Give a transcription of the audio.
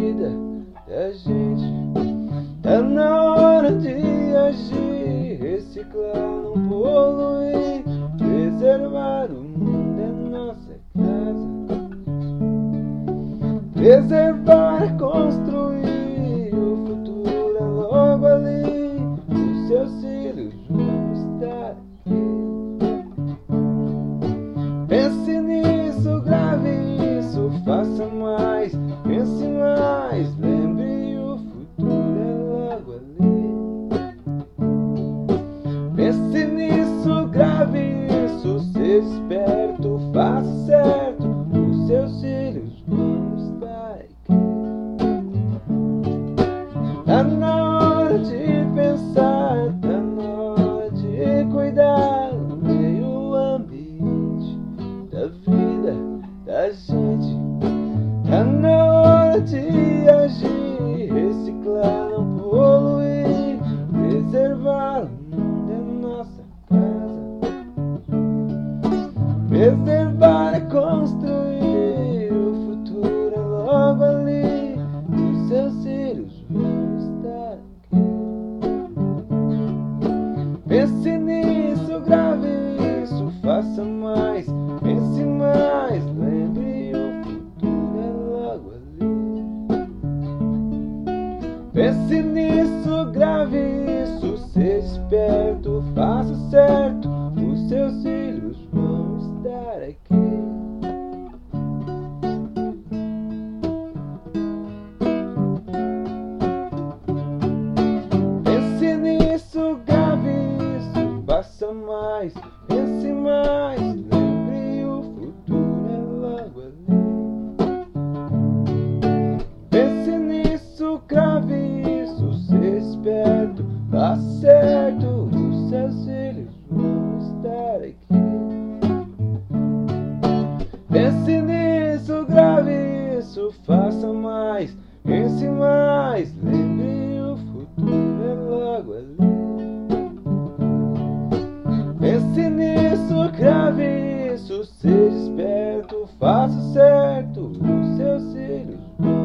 vida da gente. Tá na hora de agir, reciclar, não poluir, preservar o mundo é nossa casa. Preservar é construir, o futuro é logo ali, os seus filhos vão estar aqui. Pense nisso, grave isso, faça mais, pense mais, lembre, o futuro é logo ali. Pense nisso, grave isso, seja esperto, faça certo, os seus filhos vão estar aqui. Tá na hora de pensar, tá na hora de cuidar do meio ambiente, da vida da gente. Tá na hora de agir, reciclar, não poluir, preservar o mundo é nossa casa. Preservar é construir, o futuro é logo ali, os seus filhos vão estar aqui. Pense nisso, grave isso, faça mais, pense mais, lembre, o futuro é logo ali. Pense nisso, grave isso, seja esperto, faça certo, os seus filhos vão estar aqui. Pense nisso, grave isso, faça mais, pense mais, lembre, o futuro é logo ali. Pense nisso, grave isso, seja esperto, faça certo, os seus filhos vão estar aqui. Pense nisso, grave isso, faça mais, pense mais, lembre, o futuro é logo ali. Pense nisso, grave isso, seja esperto, faça certo, os seus filhos vão